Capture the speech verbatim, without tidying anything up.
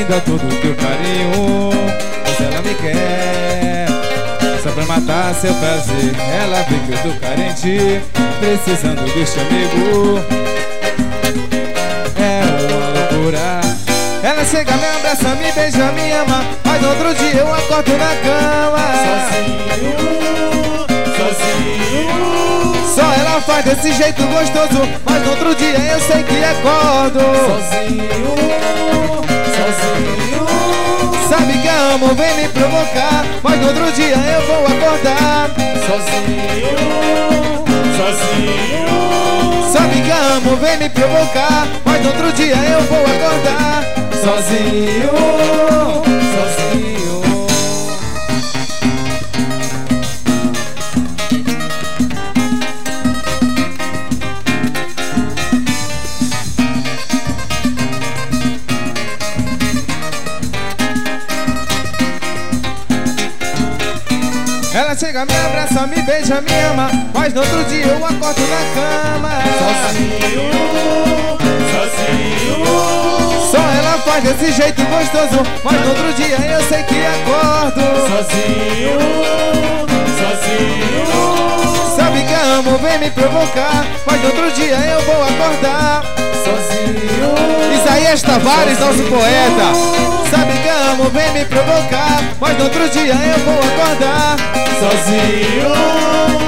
dá todo o teu carinho, mas ela me quer só pra matar seu prazer. Ela vê que eu tô carente, precisando deste amigo. É uma loucura. Ela chega, me abraça, me beija, me ama, mas no outro dia eu acordo na cama sozinho, sozinho. Só ela faz desse jeito gostoso, mas no outro dia eu sei que acordo sozinho, sozinho. Sabe que a amo, vem me provocar, mas no outro dia eu vou acordar sozinho, sozinho. Sabe que a amo, vem me provocar, mas no outro dia eu vou acordar sozinho, sozinho. Ela chega, me abraça, me beija, me ama, mas no outro dia eu acordo na cama sozinho, sozinho. Só ela faz desse jeito gostoso, mas no outro dia eu sei que acordo sozinho, sozinho. Sabe que a amo, vem me provocar, mas no outro dia eu vou acordar sozinho. Isaías Tavares, nosso poeta. Sabe que a amo, vem me provocar, mas no outro dia eu vou acordar sozinho.